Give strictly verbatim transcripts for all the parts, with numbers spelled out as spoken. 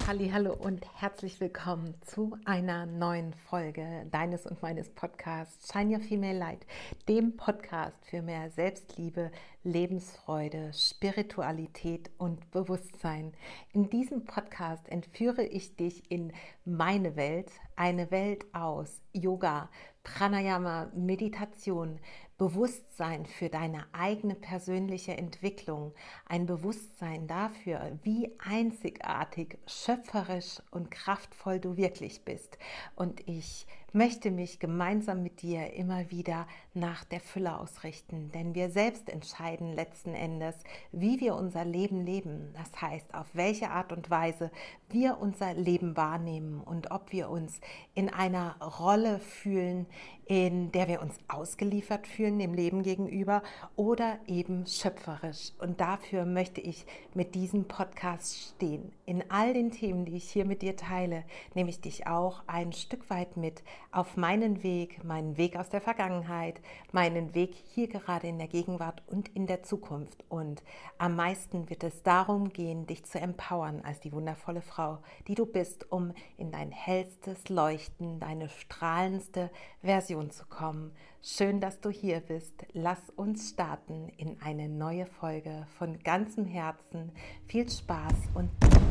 Hallihallo und herzlich willkommen zu einer neuen Folge deines und meines Podcasts Shine Your Female Light, dem Podcast für mehr Selbstliebe, Lebensfreude, Spiritualität und Bewusstsein. In diesem Podcast entführe ich dich in meine Welt, eine Welt aus Yoga, Pranayama, Meditation, Bewusstsein für deine eigene persönliche Entwicklung, ein Bewusstsein dafür, wie einzigartig, schöpferisch und kraftvoll du wirklich bist. Und ich möchte mich gemeinsam mit dir immer wieder nach der Fülle ausrichten, denn wir selbst entscheiden letzten Endes, wie wir unser Leben leben. Das heißt, auf welche Art und Weise wir unser Leben wahrnehmen und ob wir uns in einer Rolle fühlen, in der wir uns ausgeliefert fühlen dem Leben gegenüber oder eben schöpferisch. Und dafür möchte ich mit diesem Podcast stehen. In all den Themen, die ich hier mit dir teile, nehme ich dich auch ein Stück weit mit auf meinen Weg, meinen Weg aus der Vergangenheit, meinen Weg hier gerade in der Gegenwart und in der Zukunft. Und am meisten wird es darum gehen, dich zu empowern als die wundervolle Frau, die du bist, um in dein hellstes Leuchten, deine strahlendste Version zu kommen. Schön, dass du hier bist. Lass uns starten in eine neue Folge von ganzem Herzen. Viel Spaß und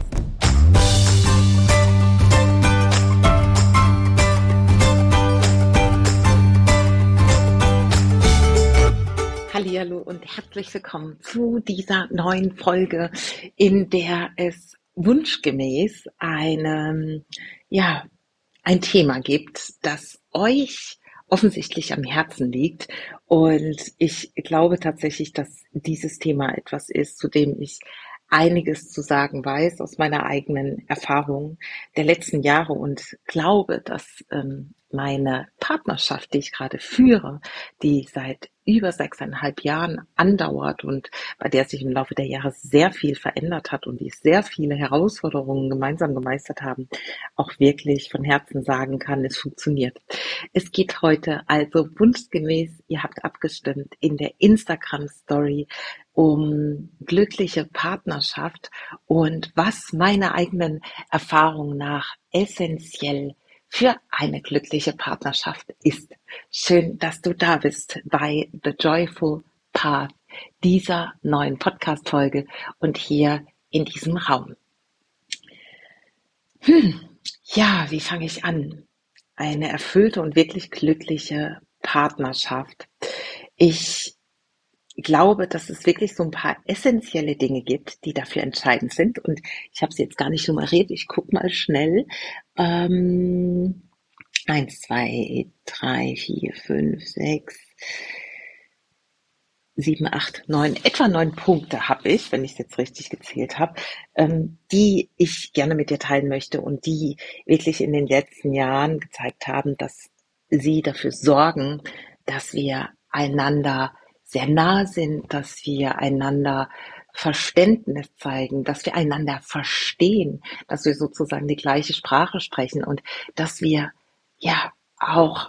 Hallihallo und herzlich willkommen zu dieser neuen Folge, in der es wunschgemäß eine, ja, ein Thema gibt, das euch offensichtlich am Herzen liegt. Und ich glaube tatsächlich, dass dieses Thema etwas ist, zu dem ich einiges zu sagen weiß aus meiner eigenen Erfahrung der letzten Jahre und glaube, dass ähm, meine Partnerschaft, die ich gerade führe, die seit über sechseinhalb Jahren andauert und bei der sich im Laufe der Jahre sehr viel verändert hat und die sehr viele Herausforderungen gemeinsam gemeistert haben, auch wirklich von Herzen sagen kann, es funktioniert. Es geht heute also wunschgemäß, ihr habt abgestimmt, in der Instagram-Story um glückliche Partnerschaft und was meine eigenen Erfahrungen nach essentiell für eine glückliche Partnerschaft ist. Schön, dass du da bist bei The Joyful Path, dieser neuen Podcast-Folge und hier in diesem Raum. Hm, ja, wie fange ich an? Eine erfüllte und wirklich glückliche Partnerschaft. Ich glaube, dass es wirklich so ein paar essentielle Dinge gibt, die dafür entscheidend sind. Und ich habe sie jetzt gar nicht nummeriert. Ich gucke mal schnell. Ähm, eins, zwei, drei, vier, fünf, sechs, sieben, acht, neun, etwa neun Punkte habe ich, wenn ich es jetzt richtig gezählt habe, ähm, die ich gerne mit dir teilen möchte und die wirklich in den letzten Jahren gezeigt haben, dass sie dafür sorgen, dass wir einander sehr nah sind, dass wir einander Verständnis zeigen, dass wir einander verstehen, dass wir sozusagen die gleiche Sprache sprechen und dass wir ja auch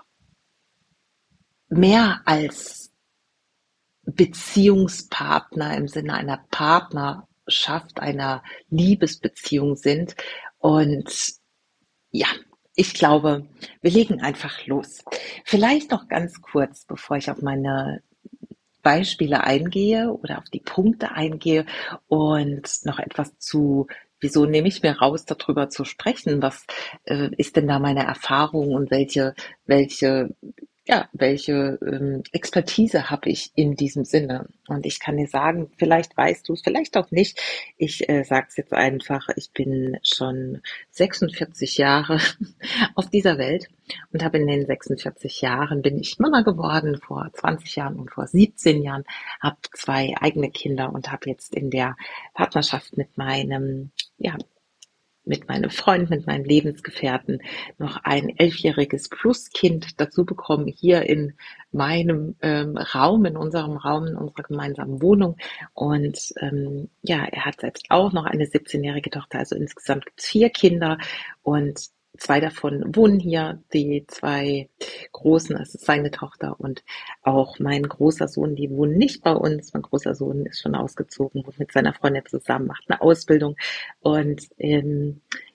mehr als Beziehungspartner im Sinne einer Partnerschaft, einer Liebesbeziehung sind. Und ja, ich glaube, wir legen einfach los. Vielleicht noch ganz kurz, bevor ich auf meine Beispiele eingehe oder auf die Punkte eingehe und noch etwas zu, wieso nehme ich mir raus, darüber zu sprechen, was äh, ist denn da meine Erfahrung und welche, welche, ja, welche ähm, Expertise habe ich in diesem Sinne. Und ich kann dir sagen, vielleicht weißt du es, vielleicht auch nicht. Ich äh, sage es jetzt einfach, ich bin schon sechsundvierzig Jahre auf dieser Welt und habe in den sechsundvierzig Jahren bin ich Mama geworden, vor zwanzig Jahren und vor siebzehn Jahren, habe zwei eigene Kinder und habe jetzt in der Partnerschaft mit meinem, ja, mit meinem Freund, mit meinem Lebensgefährten noch ein elfjähriges Pluskind dazu bekommen, hier in meinem ähm, Raum, in unserem Raum, in unserer gemeinsamen Wohnung. Und ähm, ja, er hat selbst auch noch eine siebzehnjährige Tochter, also insgesamt gibt es vier Kinder und zwei davon wohnen hier, die zwei Großen, das ist seine Tochter und auch mein großer Sohn, die wohnen nicht bei uns. Mein großer Sohn ist schon ausgezogen, wohnt mit seiner Freundin zusammen, macht eine Ausbildung und ähm,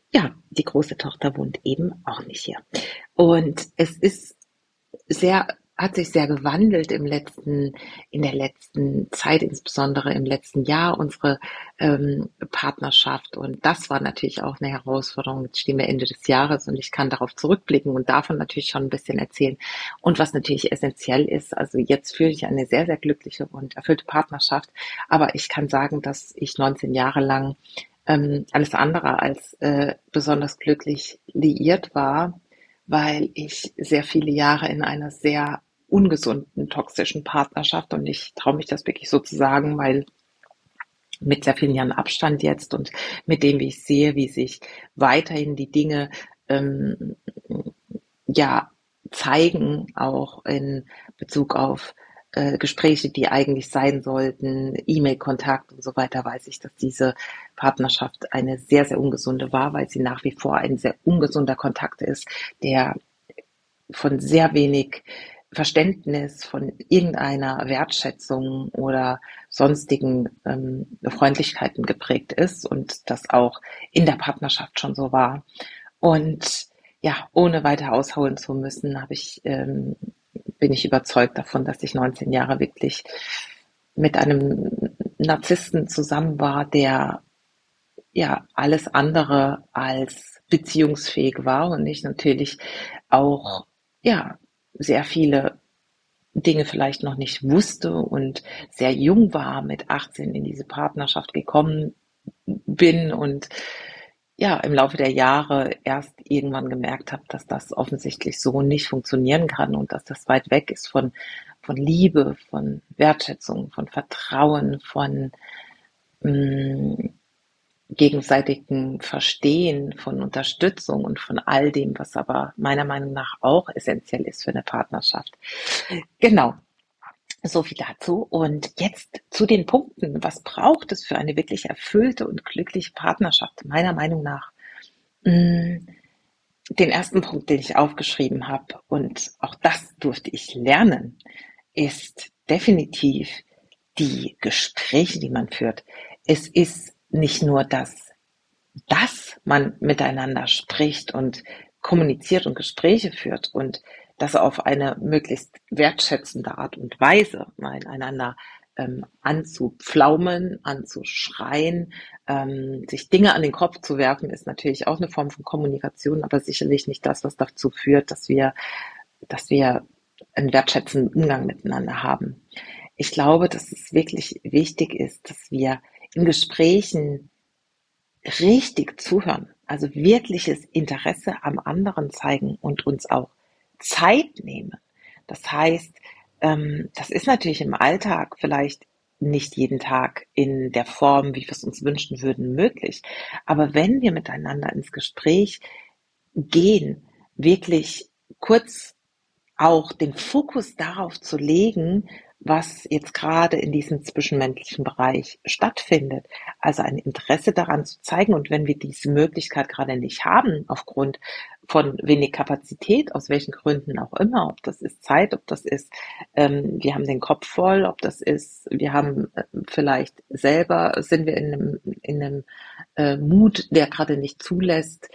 ja, die große Tochter wohnt eben auch nicht hier. Und es ist sehr, hat sich sehr gewandelt im letzten, in der letzten Zeit, insbesondere im letzten Jahr, unsere ähm, Partnerschaft. Und das war natürlich auch eine Herausforderung. Jetzt stehen wir Ende des Jahres und ich kann darauf zurückblicken und davon natürlich schon ein bisschen erzählen. Und was natürlich essentiell ist, also jetzt führe ich eine sehr, sehr glückliche und erfüllte Partnerschaft. Aber ich kann sagen, dass ich neunzehn Jahre lang ähm, alles andere als äh, besonders glücklich liiert war, weil ich sehr viele Jahre in einer sehr ungesunden, toxischen Partnerschaft, und ich traue mich das wirklich so zu sagen, weil mit sehr vielen Jahren Abstand jetzt und mit dem, wie ich sehe, wie sich weiterhin die Dinge ähm, ja zeigen, auch in Bezug auf äh, Gespräche, die eigentlich sein sollten, E-Mail-Kontakt und so weiter, weiß ich, dass diese Partnerschaft eine sehr, sehr ungesunde war, weil sie nach wie vor ein sehr ungesunder Kontakt ist, der von sehr wenig Verständnis, von irgendeiner Wertschätzung oder sonstigen ähm, Freundlichkeiten geprägt ist und das auch in der Partnerschaft schon so war. Und ja, ohne weiter ausholen zu müssen, habe ich, ähm, bin ich überzeugt davon, dass ich neunzehn Jahre wirklich mit einem Narzissten zusammen war, der ja alles andere als beziehungsfähig war und ich natürlich auch ja sehr viele Dinge vielleicht noch nicht wusste und sehr jung war, mit achtzehn in diese Partnerschaft gekommen bin und ja im Laufe der Jahre erst irgendwann gemerkt habe, dass das offensichtlich so nicht funktionieren kann und dass das weit weg ist von von Liebe, von Wertschätzung, von Vertrauen, von mh, gegenseitigen Verstehen, von Unterstützung und von all dem, was aber meiner Meinung nach auch essentiell ist für eine Partnerschaft. Genau, so viel dazu. Und jetzt zu den Punkten. Was braucht es für eine wirklich erfüllte und glückliche Partnerschaft? Meiner Meinung nach mh, den ersten Punkt, den ich aufgeschrieben habe, und auch das durfte ich lernen, ist definitiv die Gespräche, die man führt. Es ist nicht nur das, dass man miteinander spricht und kommuniziert und Gespräche führt und das auf eine möglichst wertschätzende Art und Weise, einander ähm, anzupflaumen, anzuschreien, ähm, sich Dinge an den Kopf zu werfen, ist natürlich auch eine Form von Kommunikation, aber sicherlich nicht das, was dazu führt, dass wir, dass wir einen wertschätzenden Umgang miteinander haben. Ich glaube, dass es wirklich wichtig ist, dass wir in Gesprächen richtig zuhören, also wirkliches Interesse am anderen zeigen und uns auch Zeit nehmen. Das heißt, ähm, das ist natürlich im Alltag vielleicht nicht jeden Tag in der Form, wie wir es uns wünschen würden, möglich. Aber wenn wir miteinander ins Gespräch gehen, wirklich kurz auch den Fokus darauf zu legen, was jetzt gerade in diesem zwischenmenschlichen Bereich stattfindet. Also ein Interesse daran zu zeigen. Und wenn wir diese Möglichkeit gerade nicht haben, aufgrund von wenig Kapazität, aus welchen Gründen auch immer, ob das ist Zeit, ob das ist, ähm, wir haben den Kopf voll, ob das ist, wir haben äh, vielleicht selber, sind wir in einem, in einem äh, Mut, der gerade nicht zulässt,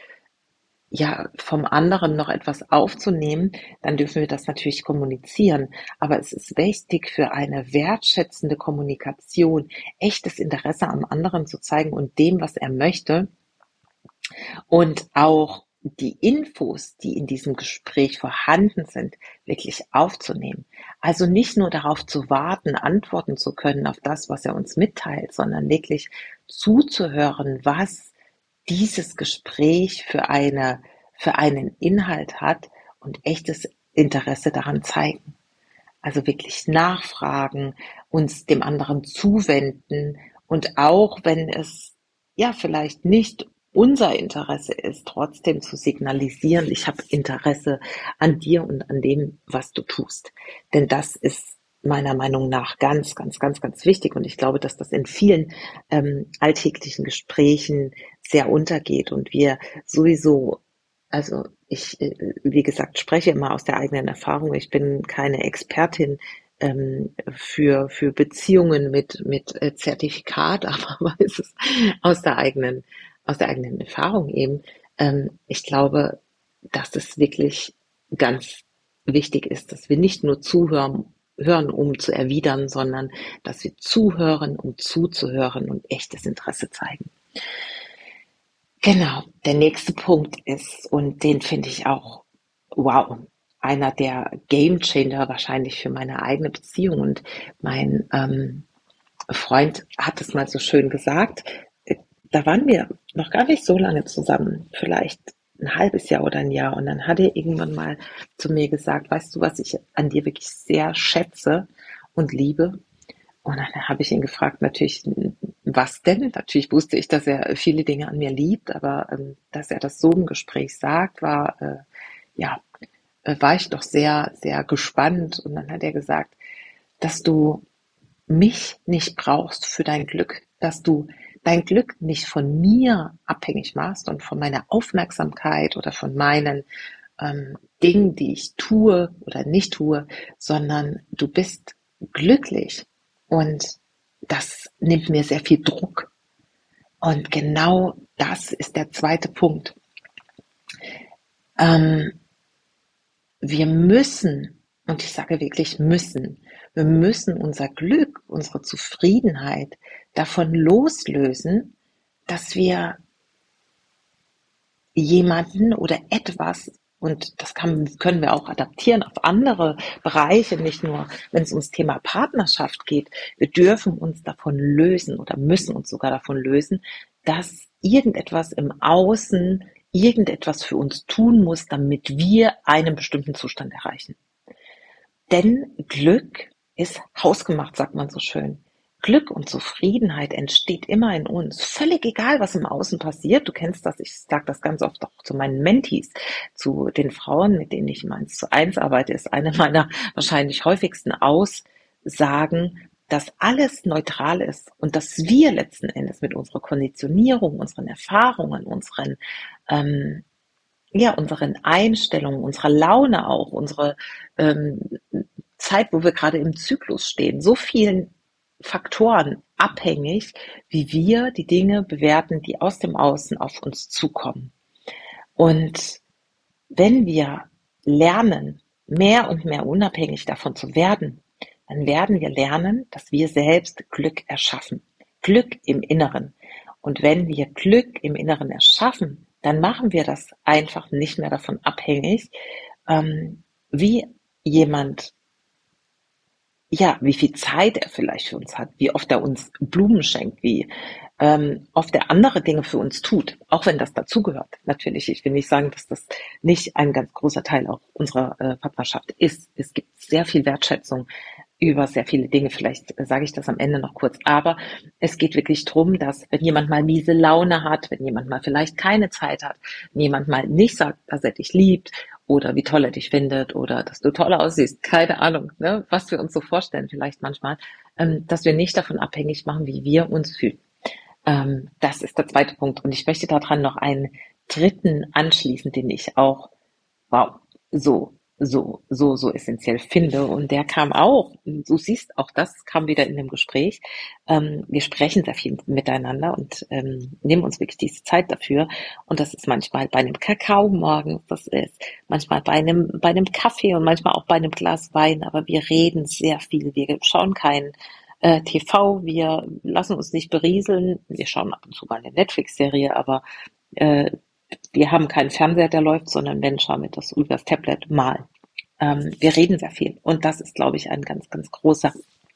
ja, vom anderen noch etwas aufzunehmen, dann dürfen wir das natürlich kommunizieren. Aber es ist wichtig für eine wertschätzende Kommunikation, echtes Interesse am anderen zu zeigen und dem, was er möchte. Und auch die Infos, die in diesem Gespräch vorhanden sind, wirklich aufzunehmen. Also nicht nur darauf zu warten, antworten zu können auf das, was er uns mitteilt, sondern wirklich zuzuhören, was dieses Gespräch für eine, für einen Inhalt hat und echtes Interesse daran zeigen. Also wirklich nachfragen, uns dem anderen zuwenden und auch wenn es ja vielleicht nicht unser Interesse ist, trotzdem zu signalisieren, ich habe Interesse an dir und an dem, was du tust. Denn das ist meiner Meinung nach ganz, ganz, ganz, ganz wichtig. Und ich glaube, dass das in vielen ähm, alltäglichen Gesprächen sehr untergeht und wir sowieso, also ich, äh, wie gesagt, spreche immer aus der eigenen Erfahrung. Ich bin keine Expertin ähm, für, für Beziehungen mit, mit äh, Zertifikat, aber weiß es aus der eigenen, aus der eigenen Erfahrung eben. Ähm, ich glaube, dass es wirklich ganz wichtig ist, dass wir nicht nur zuhören, hören, um zu erwidern, sondern dass wir zuhören, um zuzuhören und echtes Interesse zeigen. Genau, der nächste Punkt ist, und den finde ich auch, wow, einer der Gamechanger wahrscheinlich für meine eigene Beziehung. Und mein ähm, Freund hat es mal so schön gesagt, äh, da waren wir noch gar nicht so lange zusammen, vielleicht ein halbes Jahr oder ein Jahr. Und dann hat er irgendwann mal zu mir gesagt, weißt du, was ich an dir wirklich sehr schätze und liebe? Und dann habe ich ihn gefragt, natürlich, was denn? Natürlich wusste ich, dass er viele Dinge an mir liebt, aber ähm, dass er das so im Gespräch sagt, war, äh, ja, äh, war ich doch sehr, sehr gespannt. Und dann hat er gesagt, dass du mich nicht brauchst für dein Glück, dass du dein Glück nicht von mir abhängig machst und von meiner Aufmerksamkeit oder von meinen ähm, Dingen, die ich tue oder nicht tue, sondern du bist glücklich und das nimmt mir sehr viel Druck. Und genau das ist der zweite Punkt. Ähm, wir müssen, und ich sage wirklich müssen, wir müssen unser Glück, unsere Zufriedenheit davon loslösen, dass wir jemanden oder etwas, und das kann, können wir auch adaptieren auf andere Bereiche, nicht nur, wenn es ums Thema Partnerschaft geht. Wir dürfen uns davon lösen oder müssen uns sogar davon lösen, dass irgendetwas im Außen irgendetwas für uns tun muss, damit wir einen bestimmten Zustand erreichen. Denn Glück ist hausgemacht, sagt man so schön. Glück und Zufriedenheit entsteht immer in uns. Völlig egal, was im Außen passiert. Du kennst das, ich sage das ganz oft auch zu meinen Mentees, zu den Frauen, mit denen ich im eins zu eins arbeite, ist eine meiner wahrscheinlich häufigsten Aussagen, dass alles neutral ist und dass wir letzten Endes mit unserer Konditionierung, unseren Erfahrungen, unseren ähm, ja, unseren Einstellungen, unserer Laune auch, unsere ähm, Zeit, wo wir gerade im Zyklus stehen, so vielen Faktoren abhängig, wie wir die Dinge bewerten, die aus dem Außen auf uns zukommen. Und wenn wir lernen, mehr und mehr unabhängig davon zu werden, dann werden wir lernen, dass wir selbst Glück erschaffen. Glück im Inneren. Und wenn wir Glück im Inneren erschaffen, dann machen wir das einfach nicht mehr davon abhängig, ähm, wie jemand, ja, wie viel Zeit er vielleicht für uns hat, wie oft er uns Blumen schenkt, wie ähm, oft er andere Dinge für uns tut, auch wenn das dazugehört. Natürlich, ich will nicht sagen, dass das nicht ein ganz großer Teil auch unserer äh, Partnerschaft ist. Es gibt sehr viel Wertschätzung über sehr viele Dinge. Vielleicht äh, sage ich das am Ende noch kurz. Aber es geht wirklich drum, dass wenn jemand mal miese Laune hat, wenn jemand mal vielleicht keine Zeit hat, wenn jemand mal nicht sagt, dass er dich liebt oder wie toll er dich findet oder dass du toll aussiehst, keine Ahnung, ne, was wir uns so vorstellen vielleicht manchmal, ähm, dass wir nicht davon abhängig machen, wie wir uns fühlen. Ähm, das ist der zweite Punkt. Und ich möchte daran noch einen dritten anschließen, den ich auch, wow, so, so, so, so essentiell finde. Und der kam auch, du siehst, auch das kam wieder in dem Gespräch. Ähm, wir sprechen sehr viel miteinander und ähm, nehmen uns wirklich diese Zeit dafür. Und das ist manchmal bei einem Kakao morgens, das ist manchmal bei einem, bei einem Kaffee und manchmal auch bei einem Glas Wein. Aber wir reden sehr viel. Wir schauen keinen äh, T V, wir lassen uns nicht berieseln. Wir schauen ab und zu mal eine Netflix-Serie, aber äh, wir haben keinen Fernseher, der läuft, sondern wenn, schauen wir das über das Tablet mal. Ähm, wir reden sehr viel. Und das ist, glaube ich, ein ganz, ganz großer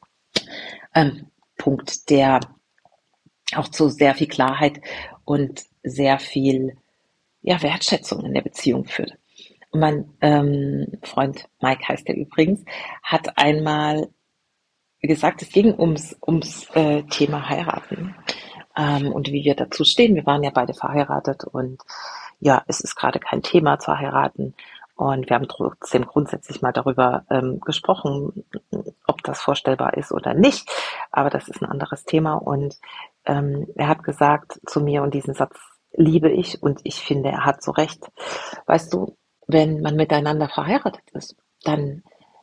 ähm, Punkt, der auch zu sehr viel Klarheit und sehr viel ja, Wertschätzung in der Beziehung führt. Und mein ähm, Freund, Mike heißt er übrigens, hat einmal gesagt, es ging ums, ums äh, Thema Heiraten ähm, und wie wir dazu stehen. Wir waren ja beide verheiratet und ja, es ist gerade kein Thema zu heiraten. Und wir haben trotzdem grundsätzlich mal darüber ähm, gesprochen, ob das vorstellbar ist oder nicht. Aber das ist ein anderes Thema. Und ähm, er hat gesagt zu mir, und diesen Satz liebe ich, und ich finde, er hat so recht. Weißt du, wenn man miteinander verheiratet ist, dann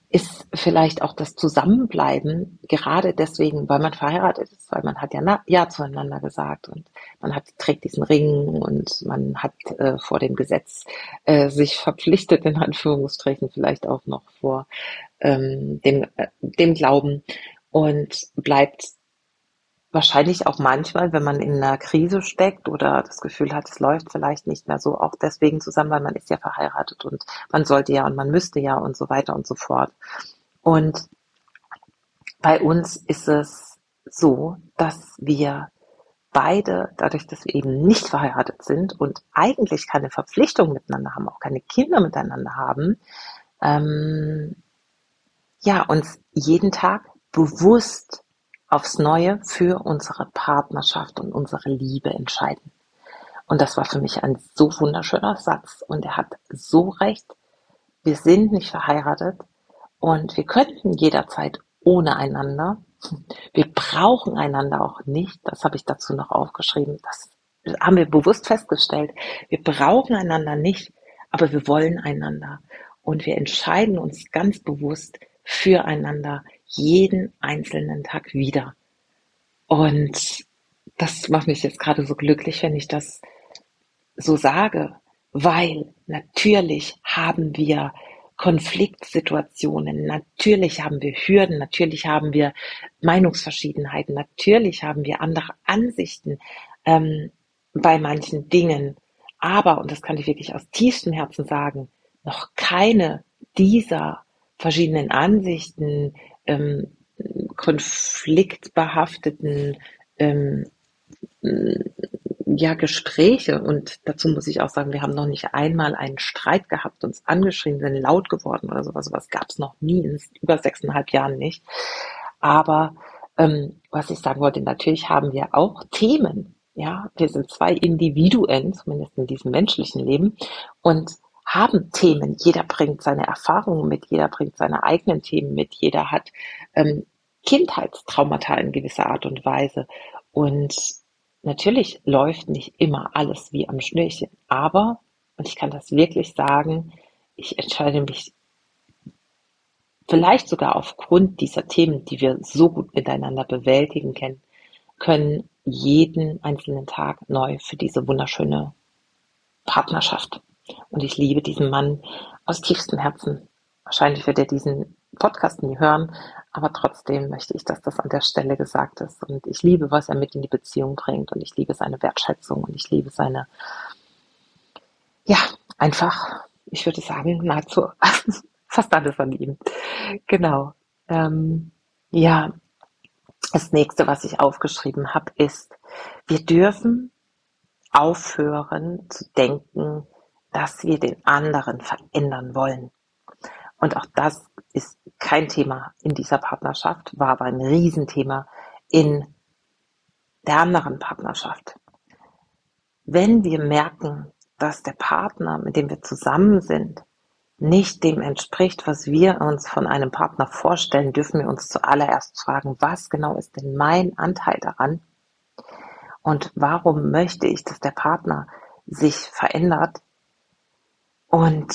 ist vielleicht auch das Zusammenbleiben, gerade deswegen, weil man verheiratet ist, weil man hat ja na, Ja zueinander gesagt und man hat, trägt diesen Ring und man hat äh, vor dem Gesetz äh, sich verpflichtet, in Anführungsstrichen, vielleicht auch noch vor ähm, dem, äh, dem Glauben und bleibt wahrscheinlich auch manchmal, wenn man in einer Krise steckt oder das Gefühl hat, es läuft vielleicht nicht mehr so, auch deswegen zusammen, weil man ist ja verheiratet und man sollte ja und man müsste ja und so weiter und so fort. Und bei uns ist es so, dass wir beide, dadurch, dass wir eben nicht verheiratet sind und eigentlich keine Verpflichtung miteinander haben, auch keine Kinder miteinander haben, ähm, ja, uns jeden Tag bewusst aufs Neue für unsere Partnerschaft und unsere Liebe entscheiden. Und das war für mich ein so wunderschöner Satz und er hat so recht. Wir sind nicht verheiratet und wir könnten jederzeit ohne einander. Wir brauchen einander auch nicht. Das habe ich dazu noch aufgeschrieben. Das haben wir bewusst festgestellt. Wir brauchen einander nicht, aber wir wollen einander. Und wir entscheiden uns ganz bewusst füreinander jeden einzelnen Tag wieder. Und das macht mich jetzt gerade so glücklich, wenn ich das so sage, weil natürlich haben wir Konfliktsituationen, natürlich haben wir Hürden, natürlich haben wir Meinungsverschiedenheiten, natürlich haben wir andere Ansichten ähm, bei manchen Dingen. Aber, und das kann ich wirklich aus tiefstem Herzen sagen, noch keine dieser verschiedenen Ansichten, ähm, konfliktbehafteten ähm, ja, Gespräche und dazu muss ich auch sagen, wir haben noch nicht einmal einen Streit gehabt, uns angeschrien, sind laut geworden oder sowas, sowas gab es noch nie, in über sechseinhalb Jahren nicht. Aber ähm, was ich sagen wollte, natürlich haben wir auch Themen, ja, wir sind zwei Individuen, zumindest in diesem menschlichen Leben und haben Themen, jeder bringt seine Erfahrungen mit, jeder bringt seine eigenen Themen mit, jeder hat ähm, Kindheitstraumata in gewisser Art und Weise und natürlich läuft nicht immer alles wie am Schnürchen, aber, und ich kann das wirklich sagen, ich entscheide mich vielleicht sogar aufgrund dieser Themen, die wir so gut miteinander bewältigen können, können jeden einzelnen Tag neu für diese wunderschöne Partnerschaft. Und ich liebe diesen Mann aus tiefstem Herzen. Wahrscheinlich wird er diesen Podcast nie hören, aber trotzdem möchte ich, dass das an der Stelle gesagt ist. Und ich liebe, was er mit in die Beziehung bringt. Und ich liebe seine Wertschätzung und ich liebe seine, ja, einfach, ich würde sagen, nahezu fast alles an ihm. Genau. Ähm, ja, das nächste, was ich aufgeschrieben habe, ist, wir dürfen aufhören zu denken, dass wir den anderen verändern wollen. Und auch das ist kein Thema in dieser Partnerschaft, war aber ein Riesenthema in der anderen Partnerschaft. Wenn wir merken, dass der Partner, mit dem wir zusammen sind, nicht dem entspricht, was wir uns von einem Partner vorstellen, dürfen wir uns zuallererst fragen, was genau ist denn mein Anteil daran? Und warum möchte ich, dass der Partner sich verändert? Und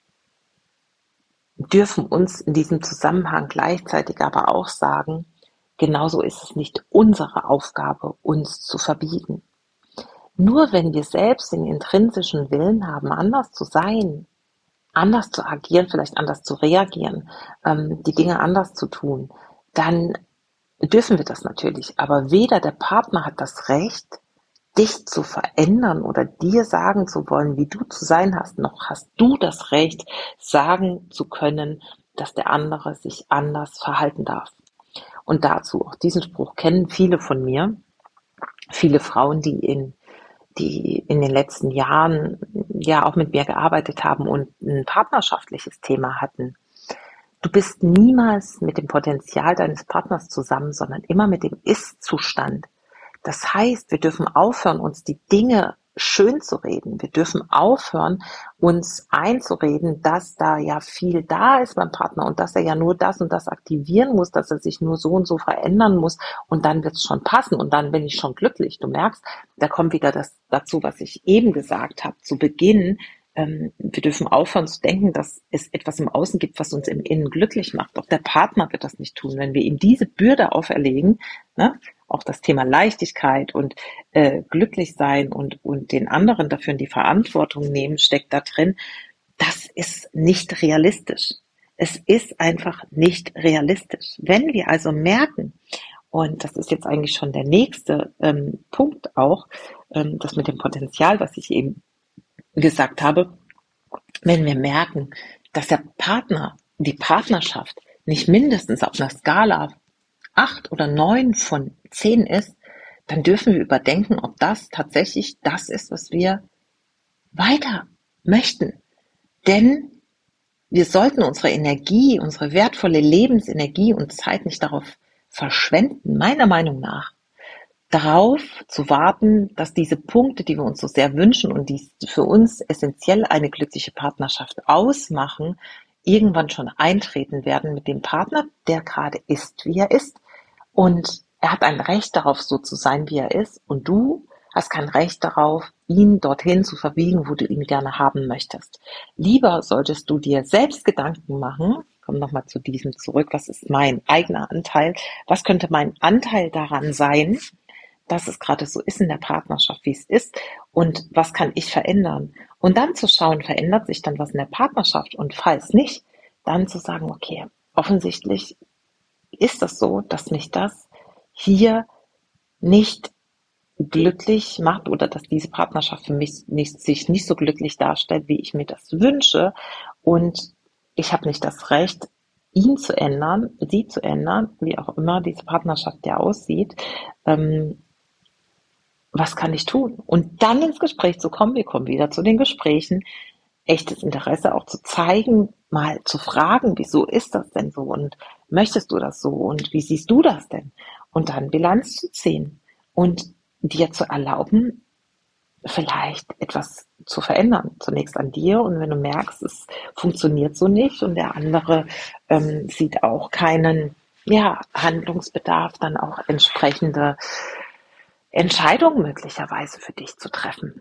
dürfen uns in diesem Zusammenhang gleichzeitig aber auch sagen, genauso ist es nicht unsere Aufgabe, uns zu verbiegen. Nur wenn wir selbst den intrinsischen Willen haben, anders zu sein, anders zu agieren, vielleicht anders zu reagieren, ähm, die Dinge anders zu tun, dann dürfen wir das natürlich. Aber weder der Partner hat das Recht, dich zu verändern oder dir sagen zu wollen, wie du zu sein hast, noch hast du das Recht, sagen zu können, dass der andere sich anders verhalten darf. Und dazu, auch diesen Spruch kennen viele von mir, viele Frauen, die in, die in den letzten Jahren ja auch mit mir gearbeitet haben und ein partnerschaftliches Thema hatten. Du bist niemals mit dem Potenzial deines Partners zusammen, sondern immer mit dem Ist-Zustand. Das heißt, wir dürfen aufhören, uns die Dinge schön zu reden. Wir dürfen aufhören, uns einzureden, dass da ja viel da ist beim Partner und dass er ja nur das und das aktivieren muss, dass er sich nur so und so verändern muss und dann wird es schon passen und dann bin ich schon glücklich. Du merkst, da kommt wieder das dazu, was ich eben gesagt habe, zu Beginn. ähm, wir dürfen aufhören zu denken, dass es etwas im Außen gibt, was uns im Innen glücklich macht. Auch der Partner wird das nicht tun. Wenn wir ihm diese Bürde auferlegen, ne, auch das Thema Leichtigkeit und äh, glücklich sein und, und den anderen dafür in die Verantwortung nehmen, steckt da drin. Das ist nicht realistisch. Es ist einfach nicht realistisch. Wenn wir also merken, und das ist jetzt eigentlich schon der nächste ähm, Punkt auch, ähm, das mit dem Potenzial, was ich eben gesagt habe, wenn wir merken, dass der Partner, die Partnerschaft nicht mindestens auf einer Skala acht oder neun von zehn ist, dann dürfen wir überdenken, ob das tatsächlich das ist, was wir weiter möchten. Denn wir sollten unsere Energie, unsere wertvolle Lebensenergie und Zeit nicht darauf verschwenden, meiner Meinung nach, darauf zu warten, dass diese Punkte, die wir uns so sehr wünschen und die für uns essentiell eine glückliche Partnerschaft ausmachen, irgendwann schon eintreten werden mit dem Partner, der gerade ist, wie er ist. Und er hat ein Recht darauf, so zu sein, wie er ist. Und du hast kein Recht darauf, ihn dorthin zu verbiegen, wo du ihn gerne haben möchtest. Lieber solltest du dir selbst Gedanken machen, komm nochmal zu diesem zurück, was ist mein eigener Anteil, was könnte mein Anteil daran sein, dass es gerade so ist in der Partnerschaft, wie es ist, und was kann ich verändern? Und dann zu schauen, verändert sich dann was in der Partnerschaft, und falls nicht, dann zu sagen, okay, offensichtlich ist das so, dass mich das hier nicht glücklich macht oder dass diese Partnerschaft für mich nicht, sich nicht so glücklich darstellt, wie ich mir das wünsche, und ich habe nicht das Recht, ihn zu ändern, sie zu ändern, wie auch immer diese Partnerschaft ja aussieht. Ähm, was kann ich tun? Und dann ins Gespräch zu kommen, wir kommen wieder zu den Gesprächen, echtes Interesse auch zu zeigen, mal zu fragen, wieso ist das denn so und möchtest du das so und wie siehst du das denn? Und dann Bilanz zu ziehen und dir zu erlauben, vielleicht etwas zu verändern, zunächst an dir, und wenn du merkst, es funktioniert so nicht und der andere ähm, sieht auch keinen ja, Handlungsbedarf, dann auch entsprechende Entscheidungen möglicherweise für dich zu treffen.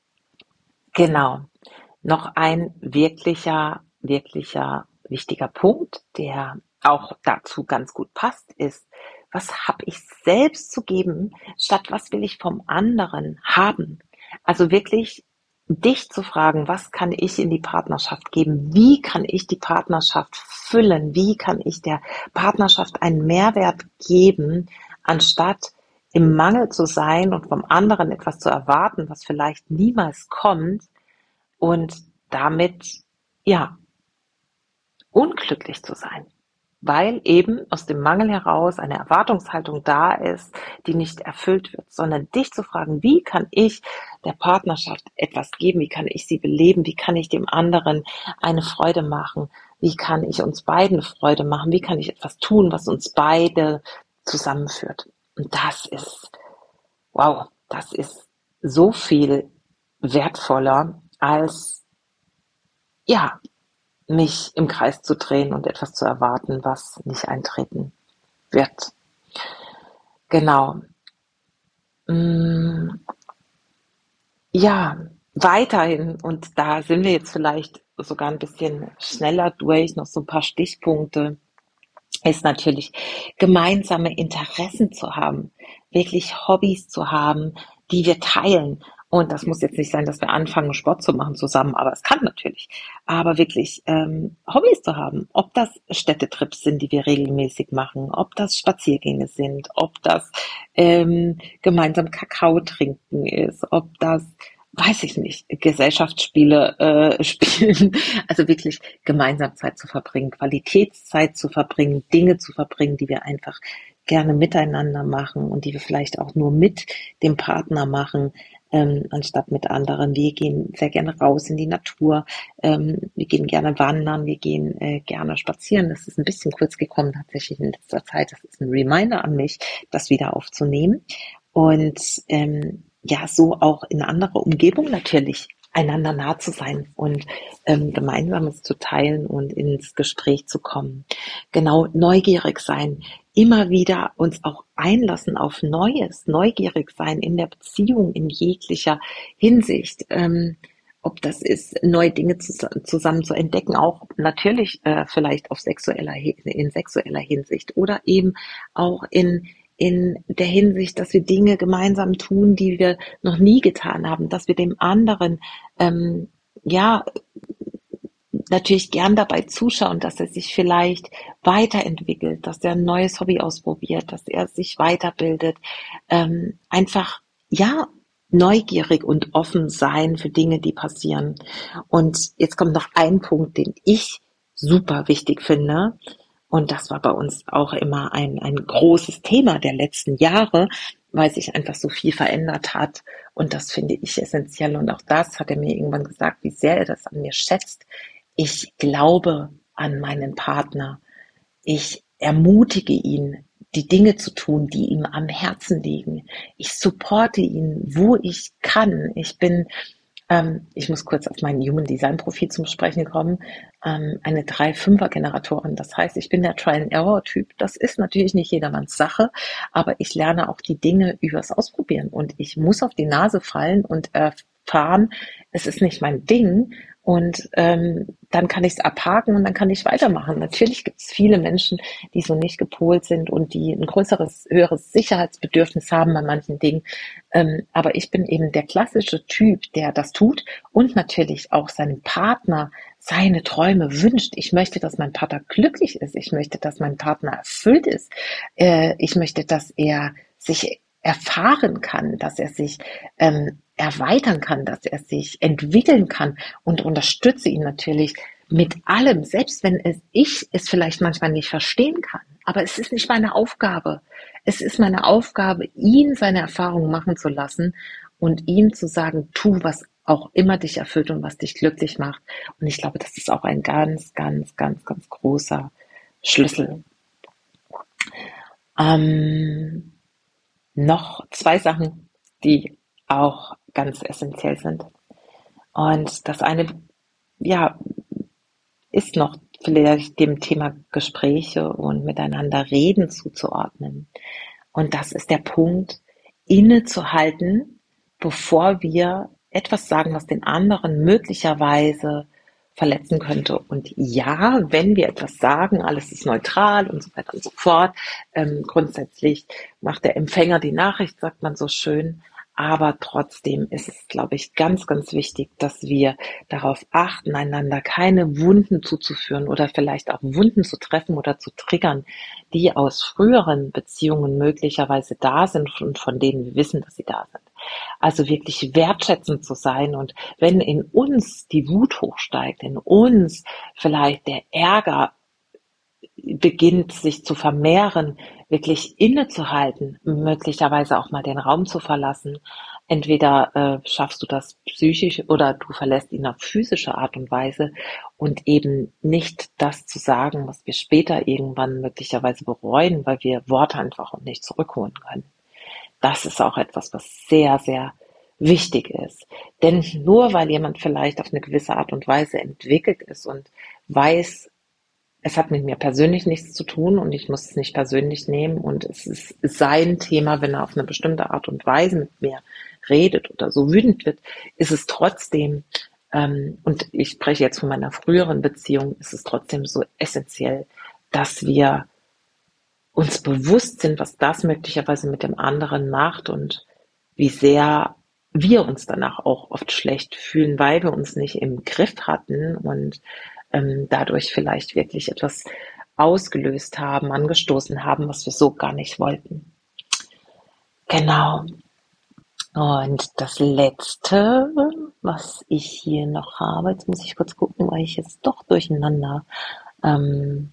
Genau. Noch ein wirklicher, wirklicher wichtiger Punkt, der auch dazu ganz gut passt, ist, was habe ich selbst zu geben, statt was will ich vom anderen haben? Also wirklich dich zu fragen, was kann ich in die Partnerschaft geben? Wie kann ich die Partnerschaft füllen? Wie kann ich der Partnerschaft einen Mehrwert geben, anstatt im Mangel zu sein und vom anderen etwas zu erwarten, was vielleicht niemals kommt, und damit, ja, unglücklich zu sein, weil eben aus dem Mangel heraus eine Erwartungshaltung da ist, die nicht erfüllt wird, sondern dich zu fragen, wie kann ich der Partnerschaft etwas geben, wie kann ich sie beleben, wie kann ich dem anderen eine Freude machen, wie kann ich uns beiden Freude machen, wie kann ich etwas tun, was uns beide zusammenführt. Und das ist, wow, das ist so viel wertvoller als, ja, mich im Kreis zu drehen und etwas zu erwarten, was nicht eintreten wird. Genau. Ja, weiterhin, und da sind wir jetzt vielleicht sogar ein bisschen schneller durch, noch so ein paar Stichpunkte, ist natürlich, gemeinsame Interessen zu haben, wirklich Hobbys zu haben, die wir teilen. Und das muss jetzt nicht sein, dass wir anfangen, Sport zu machen zusammen, aber es kann natürlich. Aber wirklich ähm, Hobbys zu haben, ob das Städtetrips sind, die wir regelmäßig machen, ob das Spaziergänge sind, ob das ähm, gemeinsam Kakao trinken ist, ob das, weiß ich nicht, Gesellschaftsspiele äh, spielen, also wirklich gemeinsam Zeit zu verbringen, Qualitätszeit zu verbringen, Dinge zu verbringen, die wir einfach gerne miteinander machen und die wir vielleicht auch nur mit dem Partner machen, ähm, anstatt mit anderen. Wir gehen sehr gerne raus in die Natur, ähm, wir gehen gerne wandern, wir gehen äh, gerne spazieren. Das ist ein bisschen kurz gekommen tatsächlich in letzter Zeit. Das ist ein Reminder an mich, das wieder aufzunehmen. Und ähm, ja, so auch in andere Umgebung natürlich einander nah zu sein und ähm, Gemeinsames zu teilen und ins Gespräch zu kommen. Genau, neugierig sein, immer wieder uns auch einlassen auf Neues, neugierig sein in der Beziehung in jeglicher Hinsicht. Ähm, ob das ist, neue Dinge zus zusammen zu entdecken, auch natürlich äh, vielleicht auf sexueller Hin- in sexueller Hinsicht oder eben auch in in der Hinsicht, dass wir Dinge gemeinsam tun, die wir noch nie getan haben, dass wir dem anderen ähm, ja natürlich gern dabei zuschauen, dass er sich vielleicht weiterentwickelt, dass er ein neues Hobby ausprobiert, dass er sich weiterbildet, ähm, einfach ja neugierig und offen sein für Dinge, die passieren. Und jetzt kommt noch ein Punkt, den ich super wichtig finde. Und das war bei uns auch immer ein, ein großes Thema der letzten Jahre, weil sich einfach so viel verändert hat. Und das finde ich essentiell. Und auch das hat er mir irgendwann gesagt, wie sehr er das an mir schätzt. Ich glaube an meinen Partner. Ich ermutige ihn, die Dinge zu tun, die ihm am Herzen liegen. Ich supporte ihn, wo ich kann. Ich bin, ähm, ich muss kurz auf mein Human Design Profil zum Sprechen kommen, ähm, eine drei fünfer Generatorin. Das heißt, ich bin der Trial-and-Error-Typ. Das ist natürlich nicht jedermanns Sache, aber ich lerne auch die Dinge übers Ausprobieren und ich muss auf die Nase fallen und erfahren, es ist nicht mein Ding. Und ähm, dann kann ich es abhaken und dann kann ich weitermachen. Natürlich gibt es viele Menschen, die so nicht gepolt sind und die ein größeres, höheres Sicherheitsbedürfnis haben bei manchen Dingen. Ähm, aber ich bin eben der klassische Typ, der das tut und natürlich auch seinem Partner seine Träume wünscht. Ich möchte, dass mein Partner glücklich ist. Ich möchte, dass mein Partner erfüllt ist. Äh, ich möchte, dass er sich erfahren kann, dass er sich ähm, erweitern kann, dass er sich entwickeln kann und unterstütze ihn natürlich mit allem, selbst wenn es ich es vielleicht manchmal nicht verstehen kann. Aber es ist nicht meine Aufgabe. Es ist meine Aufgabe, ihn seine Erfahrungen machen zu lassen und ihm zu sagen, tu, was auch immer dich erfüllt und was dich glücklich macht. Und ich glaube, das ist auch ein ganz, ganz, ganz, ganz großer Schlüssel. Ähm, noch zwei Sachen, die auch ganz essentiell sind. Und das eine, ja, ist noch vielleicht dem Thema Gespräche und miteinander reden zuzuordnen. Und das ist der Punkt, innezuhalten, bevor wir etwas sagen, was den anderen möglicherweise verletzen könnte. Und ja, wenn wir etwas sagen, alles ist neutral und so weiter und so fort. Ähm, grundsätzlich macht der Empfänger die Nachricht, sagt man so schön. Aber trotzdem ist es, glaube ich, ganz, ganz wichtig, dass wir darauf achten, einander keine Wunden zuzuführen oder vielleicht auch Wunden zu treffen oder zu triggern, die aus früheren Beziehungen möglicherweise da sind und von denen wir wissen, dass sie da sind. Also wirklich wertschätzend zu sein und wenn in uns die Wut hochsteigt, in uns vielleicht der Ärger beginnt sich zu vermehren, wirklich innezuhalten, möglicherweise auch mal den Raum zu verlassen. Entweder äh, schaffst du das psychisch oder du verlässt ihn auf physische Art und Weise und eben nicht das zu sagen, was wir später irgendwann möglicherweise bereuen, weil wir Worte einfach auch nicht zurückholen können. Das ist auch etwas, was sehr, sehr wichtig ist. Denn nur weil jemand vielleicht auf eine gewisse Art und Weise entwickelt ist und weiß, es hat mit mir persönlich nichts zu tun und ich muss es nicht persönlich nehmen und es ist sein Thema, wenn er auf eine bestimmte Art und Weise mit mir redet oder so wütend wird, ist es trotzdem, ähm, und ich spreche jetzt von meiner früheren Beziehung, ist es trotzdem so essentiell, dass wir uns bewusst sind, was das möglicherweise mit dem anderen macht und wie sehr wir uns danach auch oft schlecht fühlen, weil wir uns nicht im Griff hatten und ähm, dadurch vielleicht wirklich etwas ausgelöst haben, angestoßen haben, was wir so gar nicht wollten. Genau. Und das Letzte, was ich hier noch habe, jetzt muss ich kurz gucken, weil ich jetzt doch durcheinander. Ähm,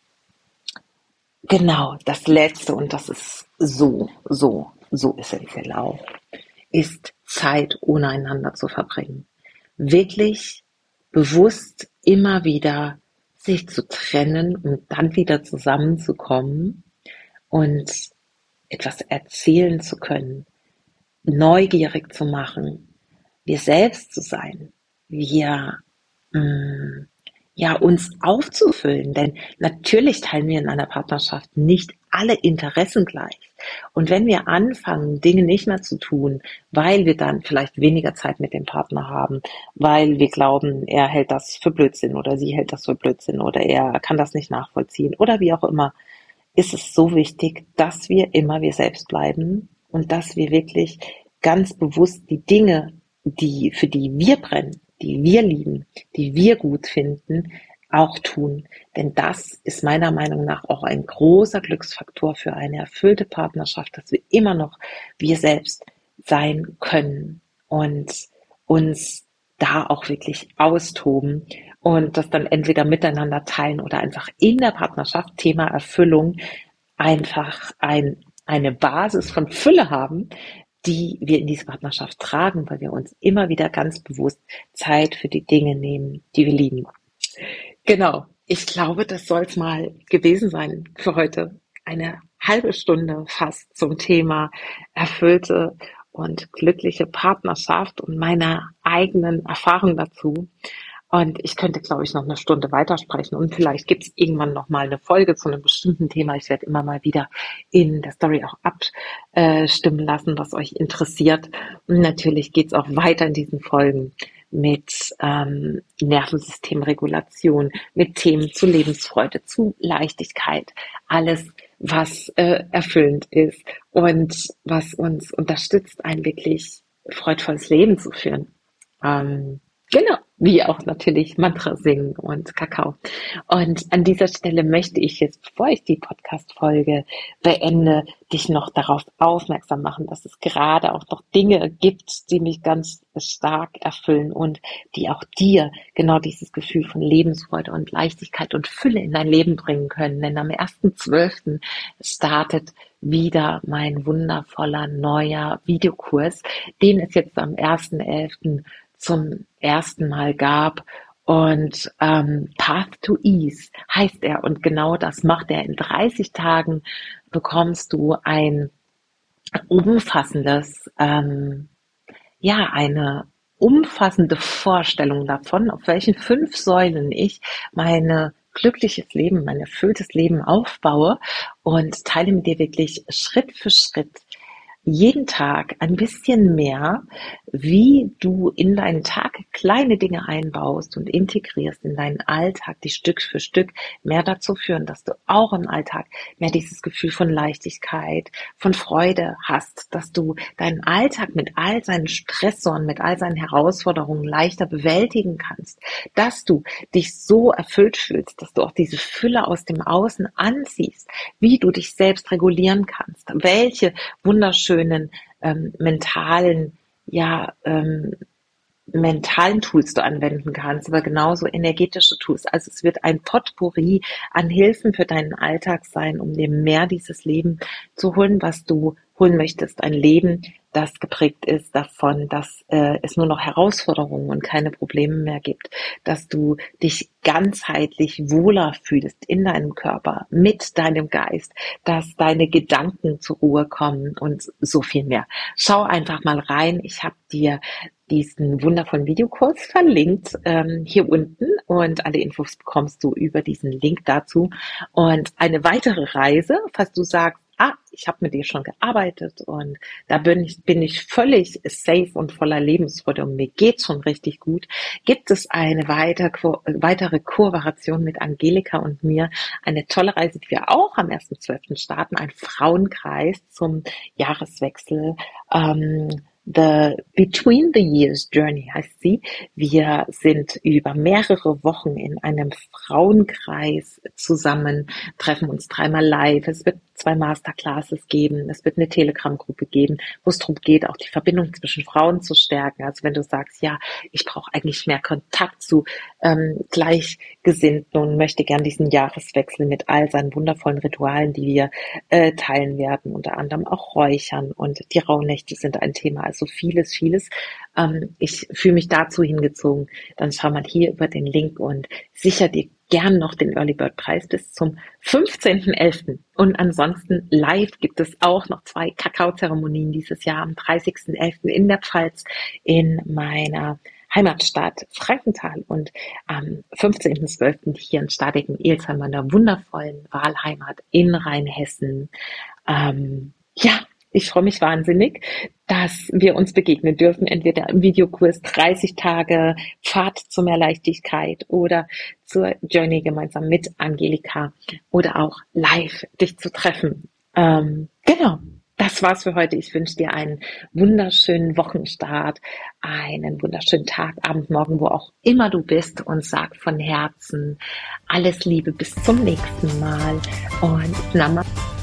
genau, das Letzte, und das ist so, so, so essentiell auch, ist Zeit ohne einander zu verbringen. Wirklich bewusst immer wieder sich zu trennen und dann wieder zusammenzukommen und etwas erzählen zu können, neugierig zu machen, wir selbst zu sein, wir mh, ja uns aufzufüllen, denn natürlich teilen wir in einer Partnerschaft nicht alle Interessen gleich. Und wenn wir anfangen, Dinge nicht mehr zu tun, weil wir dann vielleicht weniger Zeit mit dem Partner haben, weil wir glauben, er hält das für Blödsinn oder sie hält das für Blödsinn oder er kann das nicht nachvollziehen oder wie auch immer, ist es so wichtig, dass wir immer wir selbst bleiben und dass wir wirklich ganz bewusst die Dinge, die, für die wir brennen, die wir lieben, die wir gut finden, auch tun. Denn das ist meiner Meinung nach auch ein großer Glücksfaktor für eine erfüllte Partnerschaft, dass wir immer noch wir selbst sein können und uns da auch wirklich austoben und das dann entweder miteinander teilen oder einfach in der Partnerschaft, Thema Erfüllung, einfach ein, eine Basis von Fülle haben, die wir in diese Partnerschaft tragen, weil wir uns immer wieder ganz bewusst Zeit für die Dinge nehmen, die wir lieben. Genau, ich glaube, das soll es mal gewesen sein für heute. Eine halbe Stunde fast zum Thema erfüllte und glückliche Partnerschaft und meiner eigenen Erfahrung dazu. Und ich könnte, glaube ich, noch eine Stunde weitersprechen und vielleicht gibt es irgendwann noch mal eine Folge zu einem bestimmten Thema. Ich werde immer mal wieder in der Story auch abstimmen lassen, was euch interessiert. Und natürlich geht es auch weiter in diesen Folgen mit ähm, Nervensystemregulation, mit Themen zu Lebensfreude, zu Leichtigkeit, alles, was äh, erfüllend ist und was uns unterstützt, ein wirklich freudvolles Leben zu führen. Ähm, Genau, wie auch natürlich Mantra singen und Kakao. Und an dieser Stelle möchte ich jetzt, bevor ich die Podcast-Folge beende, dich noch darauf aufmerksam machen, dass es gerade auch noch Dinge gibt, die mich ganz stark erfüllen und die auch dir genau dieses Gefühl von Lebensfreude und Leichtigkeit und Fülle in dein Leben bringen können. Denn am ersten zwölften startet wieder mein wundervoller neuer Videokurs, den es jetzt am ersten elften zum ersten Mal gab und ähm, Path to Ease heißt er und genau das macht er. In dreißig Tagen bekommst du ein umfassendes, ähm, ja, eine umfassende Vorstellung davon, auf welchen fünf Säulen ich meine glückliches Leben, mein erfülltes Leben aufbaue und teile mit dir wirklich Schritt für Schritt jeden Tag ein bisschen mehr, wie du in deinen Tag kleine Dinge einbaust und integrierst in deinen Alltag, die Stück für Stück mehr dazu führen, dass du auch im Alltag mehr dieses Gefühl von Leichtigkeit, von Freude hast, dass du deinen Alltag mit all seinen Stressoren, mit all seinen Herausforderungen leichter bewältigen kannst, dass du dich so erfüllt fühlst, dass du auch diese Fülle aus dem Außen anziehst, wie du dich selbst regulieren kannst, welche wunderschönen ähm, mentalen, ja, ähm, mentalen Tools du anwenden kannst, aber genauso energetische Tools. Also es wird ein Potpourri an Hilfen für deinen Alltag sein, um dir mehr dieses Leben zu holen, was du holen möchtest. Ein Leben, das geprägt ist davon, dass äh, es nur noch Herausforderungen und keine Probleme mehr gibt, dass du dich ganzheitlich wohler fühlst in deinem Körper, mit deinem Geist, dass deine Gedanken zur Ruhe kommen und so viel mehr. Schau einfach mal rein. Ich habe dir diesen wundervollen Videokurs verlinkt ähm, hier unten und alle Infos bekommst du über diesen Link dazu. Und eine weitere Reise, falls du sagst, ah, ich habe mit dir schon gearbeitet und da bin ich, bin ich völlig safe und voller Lebensfreude und mir geht's schon richtig gut, gibt es eine weiter, weitere Kooperation mit Angelika und mir, eine tolle Reise, die wir auch am ersten zwölften starten, ein Frauenkreis zum Jahreswechsel, ähm, The Between the Years Journey heißt sie. Wir sind über mehrere Wochen in einem Frauenkreis zusammen, treffen uns dreimal live. Es wird zwei Masterclasses geben. Es wird eine Telegram-Gruppe geben, wo es darum geht, auch die Verbindung zwischen Frauen zu stärken. Also wenn du sagst, ja, ich brauche eigentlich mehr Kontakt zu ähm, Gleichgesinnten und möchte gern diesen Jahreswechsel mit all seinen wundervollen Ritualen, die wir äh, teilen werden, unter anderem auch Räuchern und die Rauhnächte sind ein Thema, also vieles, vieles. Ähm, ich fühle mich dazu hingezogen. Dann schau mal hier über den Link und sicher dir gern noch den Early Bird Preis bis zum fünfzehnten elften Und ansonsten live gibt es auch noch zwei Kakaozeremonien dieses Jahr am dreißigsten elften in der Pfalz in meiner Heimatstadt Frankenthal und am fünfzehnten zwölften hier in Stadeken, Elsheim, meiner wundervollen Wahlheimat in Rheinhessen. Ähm, Ja, ich freue mich wahnsinnig, dass wir uns begegnen dürfen, entweder im Videokurs dreißig Tage Pfad zu mehr Leichtigkeit oder zur Journey gemeinsam mit Angelika oder auch live dich zu treffen. Ähm, genau, das war's für heute. Ich wünsche dir einen wunderschönen Wochenstart, einen wunderschönen Tag, Abend, Morgen, wo auch immer du bist und sag von Herzen alles Liebe, bis zum nächsten Mal und Namaste.